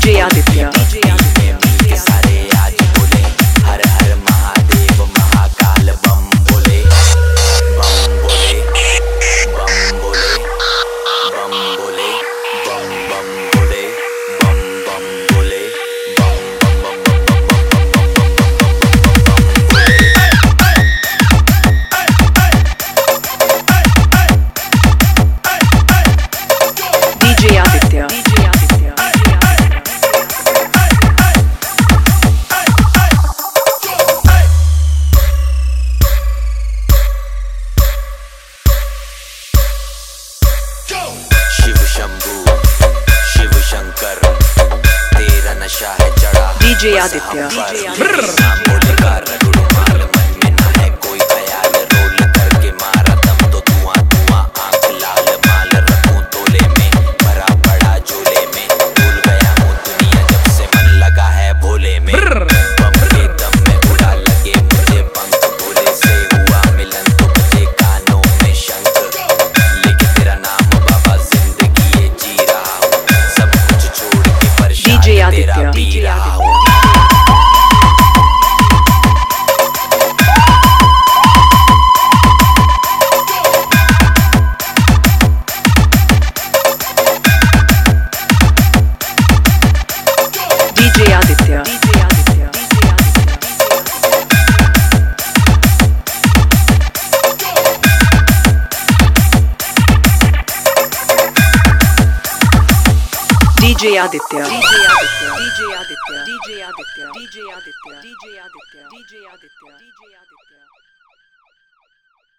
DJ Aditya. के सारे आज बोले हर हर महादेव महाकाल बम बोले बम बोले बम बोले बम बोले बम बम बोले बम बम बोले बम बम बम DJ Aditya. शिव शंभू शिव शंकर तेरा नशा है चढ़ा DJ Aditya. नाम बोलेगा रगड़ू माल मन में ना है कोई ख्याल रोल करके मारा दम तो धुआं धुआं आंख लाल माल रखूं तोले में भरा पड़ा झोले में भूल गया हूँ दुनिया जब से मन लगा है भोले में बम के दम में उड़ा लगे मुझे पंख भोले से हुआ मिलन तो बजे कानों में शंख लेके तेरा नाम बाबा जिंदगी ये जी रहा हूँ सब कुछ छोड़ के परेशान DJ तेरा Aditya. पी रहा हूँ DJ Aditya. DJ Aditya. DJ Aditya. DJ Aditya. DJ Aditya. DJ Aditya. DJ Aditya. DJ Aditya. DJ Aditya.